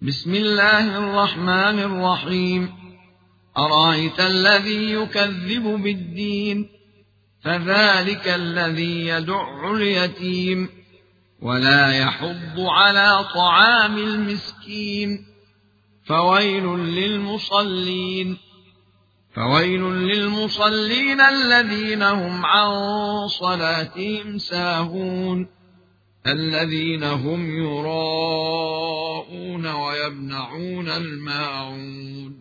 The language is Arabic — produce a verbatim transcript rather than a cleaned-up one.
بسم الله الرحمن الرحيم. أرأيت الذي يكذب بالدين فذلك الذي يدع اليتيم ولا يحض على طعام المسكين فويل للمصلين فويل للمصلين الذين هم عن صلاتهم ساهون الذين هم يراءون ويمنعون الماعون